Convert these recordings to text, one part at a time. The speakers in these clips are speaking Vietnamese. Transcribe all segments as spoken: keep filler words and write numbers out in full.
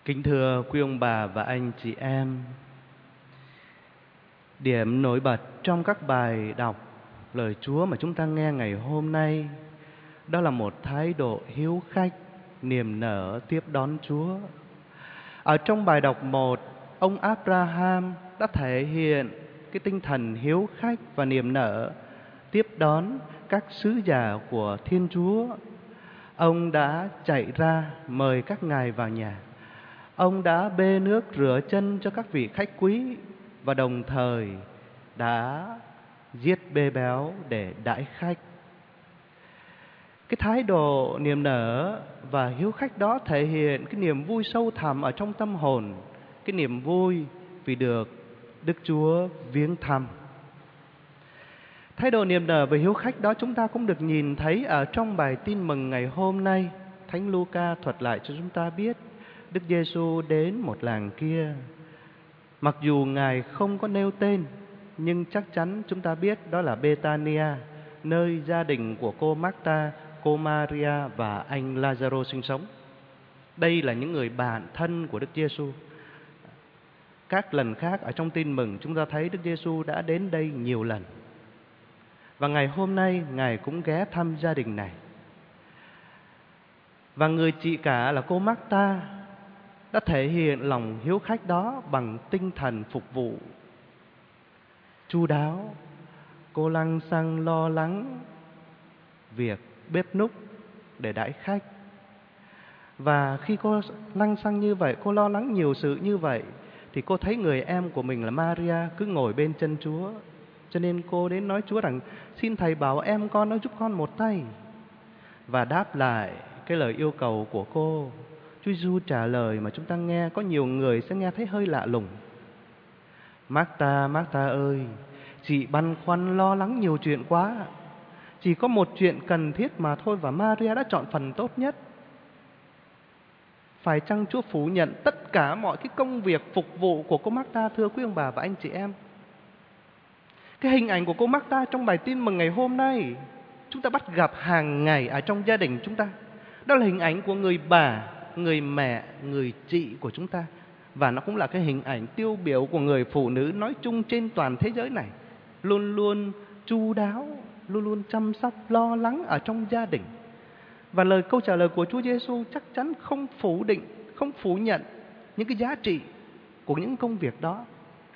Kính thưa quý ông bà và anh chị em, điểm nổi bật trong các bài đọc lời Chúa mà chúng ta nghe ngày hôm nay đó là một thái độ hiếu khách, niềm nở tiếp đón Chúa. Ở trong bài đọc một, ông Abraham đã thể hiện cái tinh thần hiếu khách và niềm nở tiếp đón các sứ giả của Thiên Chúa. Ông đã chạy ra mời các ngài vào nhà. Ông đã bê nước rửa chân cho các vị khách quý và đồng thời đã giết bê béo để đãi khách. Cái thái độ niềm nở và hiếu khách đó thể hiện cái niềm vui sâu thẳm ở trong tâm hồn, cái niềm vui vì được Đức Chúa viếng thăm. Thái độ niềm nở và hiếu khách đó chúng ta cũng được nhìn thấy ở trong bài tin mừng ngày hôm nay. Thánh Luca thuật lại cho chúng ta biết Đức Giêsu đến một làng kia. Mặc dù Ngài không có nêu tên, nhưng chắc chắn chúng ta biết đó là Bethania, nơi gia đình của cô Marta, cô Maria và anh Lazaro sinh sống. Đây là những người bạn thân của Đức Giêsu. Các lần khác ở trong tin mừng chúng ta thấy Đức Giêsu đã đến đây nhiều lần. Và ngày hôm nay Ngài cũng ghé thăm gia đình này. Và người chị cả là cô Marta đã thể hiện lòng hiếu khách đó bằng tinh thần phục vụ chu đáo. Cô lăng xăng lo lắng việc bếp núc để đãi khách. Và khi cô lăng xăng như vậy, cô lo lắng nhiều sự như vậy, thì cô thấy người em của mình là Maria cứ ngồi bên chân Chúa. Cho nên cô đến nói Chúa rằng: xin Thầy bảo em con nó giúp con một tay. Và đáp lại cái lời yêu cầu của cô, Chúa Giêsu trả lời mà chúng ta nghe có nhiều người sẽ nghe thấy hơi lạ lùng. Marta, Marta ơi, chị băn khoăn lo lắng nhiều chuyện quá. Chỉ có một chuyện cần thiết mà thôi, và Maria đã chọn phần tốt nhất. Phải chăng Chúa phủ nhận tất cả mọi cái công việc phục vụ của cô Marta, thưa quý ông bà và anh chị em? Cái hình ảnh của cô Marta trong bài tin mừng ngày hôm nay chúng ta bắt gặp hàng ngày ở trong gia đình chúng ta. Đó là hình ảnh của người bà, người mẹ, người chị của chúng ta. Và nó cũng là cái hình ảnh tiêu biểu của người phụ nữ nói chung trên toàn thế giới này. Luôn luôn chu đáo, luôn luôn chăm sóc, lo lắng ở trong gia đình. Và lời câu trả lời của Chúa Giêsu chắc chắn không phủ định, không phủ nhận những cái giá trị của những công việc đó.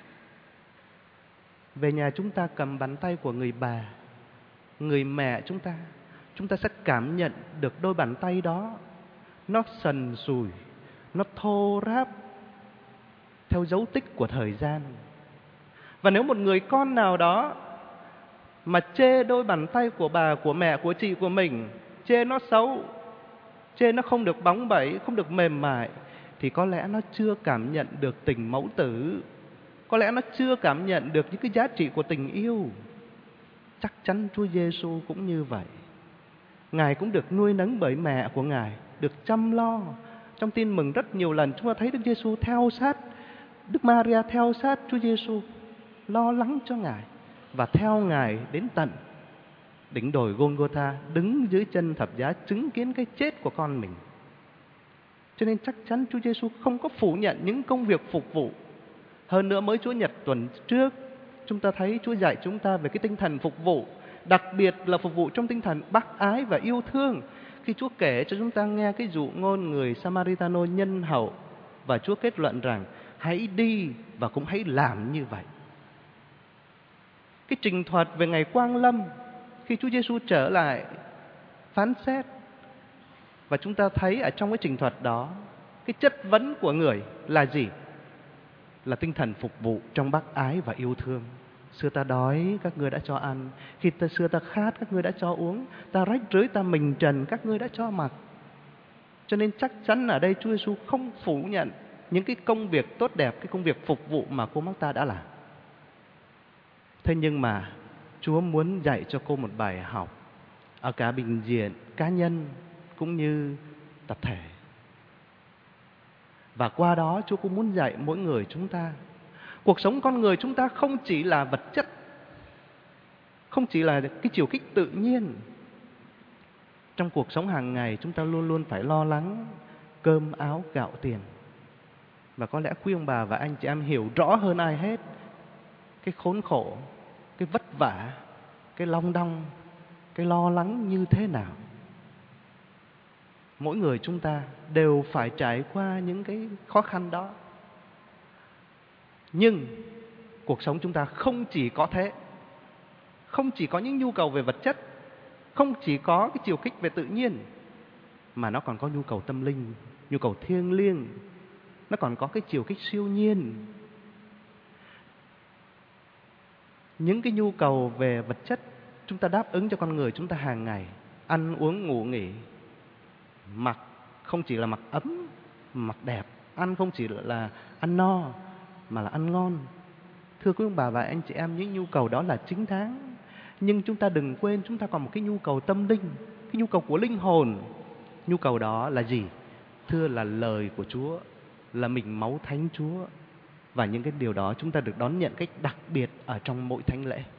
Về nhà chúng ta cầm bàn tay của người bà, người mẹ chúng ta, chúng ta sẽ cảm nhận được đôi bàn tay đó nó sần sùi, nó thô ráp theo dấu tích của thời gian. Và nếu một người con nào đó mà chê đôi bàn tay của bà, của mẹ, của chị của mình, chê nó xấu, chê nó không được bóng bẩy, không được mềm mại, thì có lẽ nó chưa cảm nhận được tình mẫu tử. Có lẽ nó chưa cảm nhận được những cái giá trị của tình yêu. Chắc chắn Chúa Giêsu cũng như vậy. Ngài cũng được nuôi nấng bởi mẹ của Ngài, được chăm lo. Trong tin mừng rất nhiều lần chúng ta thấy Đức Giêsu theo sát, Đức Maria theo sát Chúa Giêsu, lo lắng cho Ngài và theo Ngài đến tận đỉnh đồi Golgotha, đứng dưới chân thập giá chứng kiến cái chết của con mình. Cho nên chắc chắn Chúa Giêsu không có phủ nhận những công việc phục vụ. Hơn nữa mới Chúa Nhật tuần trước chúng ta thấy Chúa dạy chúng ta về cái tinh thần phục vụ, đặc biệt là phục vụ trong tinh thần bác ái và yêu thương. Khi Chúa kể cho chúng ta nghe cái dụ ngôn người Samaritano nhân hậu, và Chúa kết luận rằng hãy đi và cũng hãy làm như vậy. Cái trình thuật về ngày Quang Lâm, khi Chúa Giêsu trở lại phán xét, và chúng ta thấy ở trong cái trình thuật đó, cái chất vấn của người là gì? Là tinh thần phục vụ trong bác ái và yêu thương. Xưa ta đói, các ngươi đã cho ăn. Khi ta xưa ta khát, các ngươi đã cho uống. Ta rách rưới, ta mình trần, các ngươi đã cho mặc. Cho nên chắc chắn ở đây Chúa Giêsu không phủ nhận những cái công việc tốt đẹp, cái công việc phục vụ mà cô Marta đã làm. Thế nhưng mà Chúa muốn dạy cho cô một bài học ở cả bình diện cá nhân cũng như tập thể. Và qua đó Chúa cũng muốn dạy mỗi người chúng ta. Cuộc sống con người chúng ta không chỉ là vật chất, không chỉ là cái chiều kích tự nhiên. Trong cuộc sống hàng ngày chúng ta luôn luôn phải lo lắng cơm áo gạo tiền. Và có lẽ quý ông bà và anh chị em hiểu rõ hơn ai hết cái khốn khổ, cái vất vả, cái long đong, cái lo lắng như thế nào. Mỗi người chúng ta đều phải trải qua những cái khó khăn đó. Nhưng cuộc sống chúng ta không chỉ có thế. Không chỉ có những nhu cầu về vật chất, không chỉ có cái chiều kích về tự nhiên, mà nó còn có nhu cầu tâm linh, nhu cầu thiêng liêng. Nó còn có cái chiều kích siêu nhiên. Những cái nhu cầu về vật chất chúng ta đáp ứng cho con người chúng ta hàng ngày. Ăn uống ngủ nghỉ, mặc không chỉ là mặc ấm, mặc đẹp. Ăn không chỉ là ăn no, mà là ăn ngon. Thưa quý ông bà và anh chị em, những nhu cầu đó là chính đáng. Nhưng chúng ta đừng quên chúng ta còn một cái nhu cầu tâm linh, cái nhu cầu của linh hồn. Nhu cầu đó là gì? Thưa là lời của Chúa, là mình máu thánh Chúa. Và những cái điều đó chúng ta được đón nhận cách đặc biệt ở trong mỗi thánh lễ.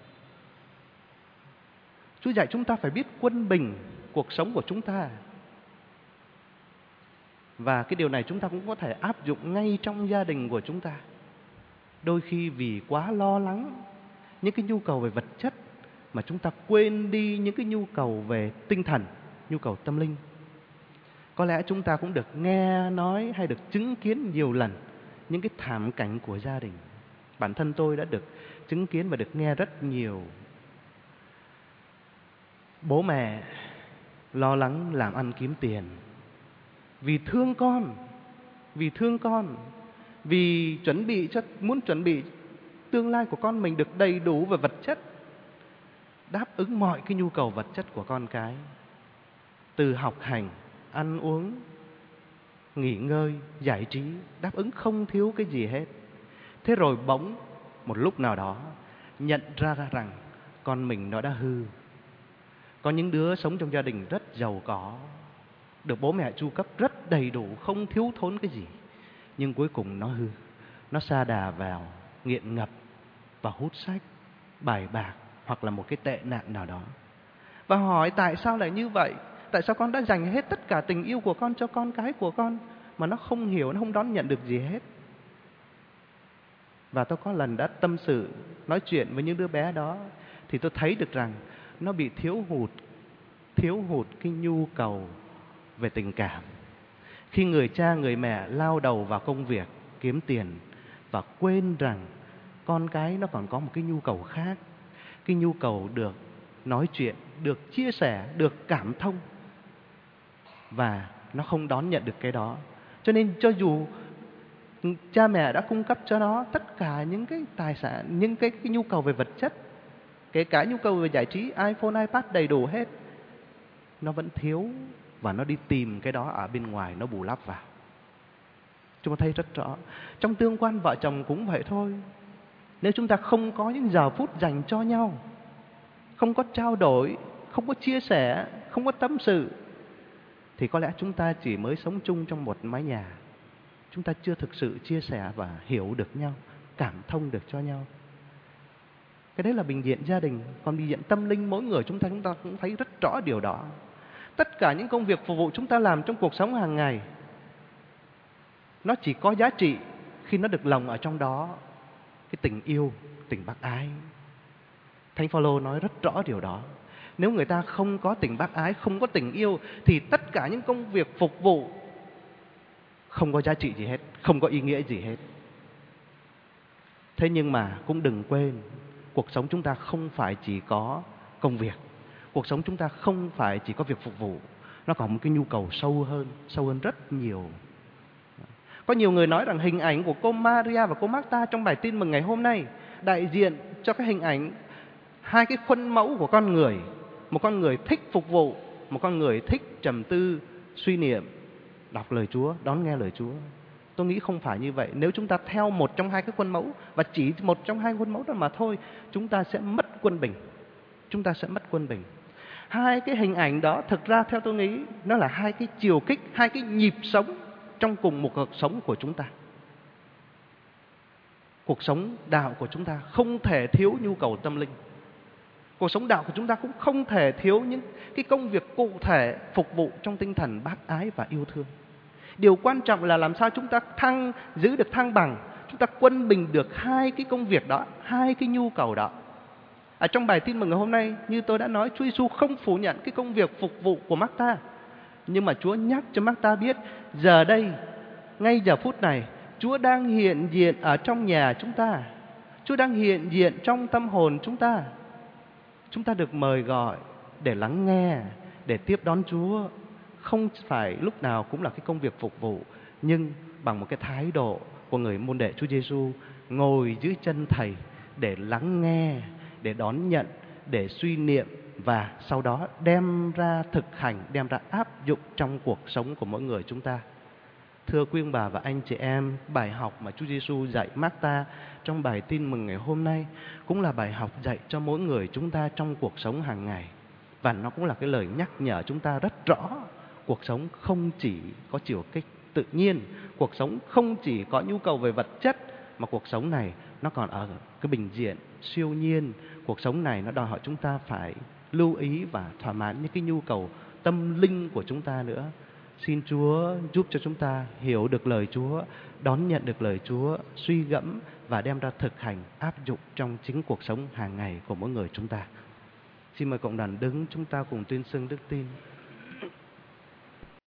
Chúa dạy chúng ta phải biết quân bình cuộc sống của chúng ta. Và cái điều này chúng ta cũng có thể áp dụng ngay trong gia đình của chúng ta. Đôi khi vì quá lo lắng những cái nhu cầu về vật chất mà chúng ta quên đi những cái nhu cầu về tinh thần, nhu cầu tâm linh. Có lẽ chúng ta cũng được nghe nói hay được chứng kiến nhiều lần những cái thảm cảnh của gia đình. Bản thân tôi đã được chứng kiến và được nghe rất nhiều. Bố mẹ lo lắng làm ăn kiếm tiền vì thương con, vì thương con, vì chuẩn bị cho muốn chuẩn bị tương lai của con mình được đầy đủ về vật chất, đáp ứng mọi cái nhu cầu vật chất của con cái, từ học hành, ăn uống, nghỉ ngơi, giải trí, đáp ứng không thiếu cái gì hết. Thế rồi bỗng một lúc nào đó nhận ra rằng con mình nó đã hư. Có những đứa sống trong gia đình rất giàu có, được bố mẹ chu cấp rất đầy đủ, không thiếu thốn cái gì. Nhưng cuối cùng nó hư. Nó sa đà vào nghiện ngập, vào hút sách, bài bạc hoặc là một cái tệ nạn nào đó. Và hỏi tại sao lại như vậy? Tại sao con đã dành hết tất cả tình yêu của con cho con cái của con mà nó không hiểu, nó không đón nhận được gì hết? Và tôi có lần đã tâm sự, nói chuyện với những đứa bé đó, thì tôi thấy được rằng nó bị thiếu hụt, thiếu hụt cái nhu cầu về tình cảm. Khi người cha, người mẹ lao đầu vào công việc, kiếm tiền và quên rằng con cái nó còn có một cái nhu cầu khác. Cái nhu cầu được nói chuyện, được chia sẻ, được cảm thông. Và nó không đón nhận được cái đó. Cho nên cho dù cha mẹ đã cung cấp cho nó tất cả những cái tài sản, những cái, cái nhu cầu về vật chất, kể cả nhu cầu về giải trí, iPhone, iPad đầy đủ hết, nó vẫn thiếu. Và nó đi tìm cái đó ở bên ngoài, nó bù lắp vào. Chúng ta thấy rất rõ. Trong tương quan vợ chồng cũng vậy thôi. Nếu chúng ta không có những giờ phút dành cho nhau, không có trao đổi, không có chia sẻ, không có tâm sự, thì có lẽ chúng ta chỉ mới sống chung trong một mái nhà. Chúng ta chưa thực sự chia sẻ và hiểu được nhau, cảm thông được cho nhau. Cái đấy là bình diện gia đình. Còn bình diện tâm linh mỗi người chúng ta, chúng ta cũng thấy rất rõ điều đó. Tất cả những công việc phục vụ chúng ta làm trong cuộc sống hàng ngày, nó chỉ có giá trị khi nó được lồng ở trong đó cái tình yêu, tình bác ái. Thánh Phaolô nói rất rõ điều đó. Nếu người ta không có tình bác ái, không có tình yêu, thì tất cả những công việc phục vụ không có giá trị gì hết, không có ý nghĩa gì hết. Thế nhưng mà cũng đừng quên, cuộc sống chúng ta không phải chỉ có công việc. Cuộc sống chúng ta không phải chỉ có việc phục vụ. Nó còn một cái nhu cầu sâu hơn, sâu hơn rất nhiều. Có nhiều người nói rằng hình ảnh của cô Maria và cô Martha trong bài tin mừng ngày hôm nay đại diện cho cái hình ảnh, hai cái khuôn mẫu của con người. Một con người thích phục vụ, một con người thích trầm tư, suy niệm, đọc lời Chúa, đón nghe lời Chúa. Tôi nghĩ không phải như vậy. Nếu chúng ta theo một trong hai cái khuôn mẫu, và chỉ một trong hai khuôn mẫu đó mà thôi, chúng ta sẽ mất quân bình. Chúng ta sẽ mất quân bình. Hai cái hình ảnh đó thực ra theo tôi nghĩ nó là hai cái chiều kích, hai cái nhịp sống trong cùng một cuộc sống của chúng ta. Cuộc sống đạo của chúng ta không thể thiếu nhu cầu tâm linh. Cuộc sống đạo của chúng ta cũng không thể thiếu những cái công việc cụ thể phục vụ trong tinh thần bác ái và yêu thương. Điều quan trọng là làm sao chúng ta thăng giữ được thăng bằng, chúng ta quân bình được hai cái công việc đó, hai cái nhu cầu đó. Ở trong bài tin mừng ngày hôm nay, như tôi đã nói, Chúa Giêsu không phủ nhận cái công việc phục vụ của Martha, nhưng mà Chúa nhắc cho Martha biết, giờ đây, ngay giờ phút này, Chúa đang hiện diện ở trong nhà chúng ta. Chúa đang hiện diện trong tâm hồn chúng ta. Chúng ta được mời gọi để lắng nghe, để tiếp đón Chúa. Không phải lúc nào cũng là cái công việc phục vụ, nhưng bằng một cái thái độ của người môn đệ Chúa Giêsu, ngồi dưới chân Thầy để lắng nghe, để đón nhận, để suy niệm và sau đó đem ra thực hành, đem ra áp dụng trong cuộc sống của mỗi người chúng ta. Thưa quý ông bà và anh chị em, bài học mà Chúa Giêsu dạy Martha trong bài tin mừng ngày hôm nay cũng là bài học dạy cho mỗi người chúng ta trong cuộc sống hàng ngày. Và nó cũng là cái lời nhắc nhở chúng ta rất rõ, cuộc sống không chỉ có chiều kích tự nhiên, cuộc sống không chỉ có nhu cầu về vật chất, mà cuộc sống này nó còn ở cái bình diện siêu nhiên. Cuộc sống này nó đòi hỏi chúng ta phải lưu ý và thỏa mãn những cái nhu cầu tâm linh của chúng ta nữa. Xin Chúa giúp cho chúng ta hiểu được lời Chúa, đón nhận được lời Chúa, suy gẫm và đem ra thực hành, áp dụng trong chính cuộc sống hàng ngày của mỗi người chúng ta. Xin mời cộng đoàn đứng, chúng ta cùng tuyên xưng đức tin.